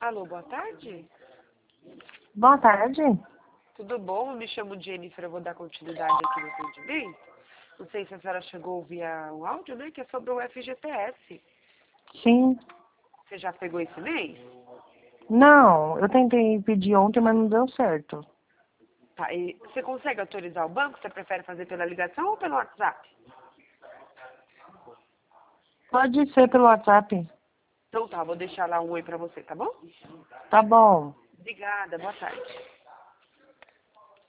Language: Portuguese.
Alô, boa tarde. Boa tarde. Tudo bom? Eu me chamo Jennifer, eu vou dar continuidade aqui no atendimento. Não sei se a senhora chegou a ouvir o áudio, né? Que é sobre o FGTS. Sim. Você já pegou esse mês? Não, eu tentei pedir ontem, mas não deu certo. Tá, e você consegue autorizar o banco? Você prefere fazer pela ligação ou pelo WhatsApp? Pode ser pelo WhatsApp. Então tá, vou deixar lá um oi pra você, tá bom? Tá bom. Obrigada, boa tarde.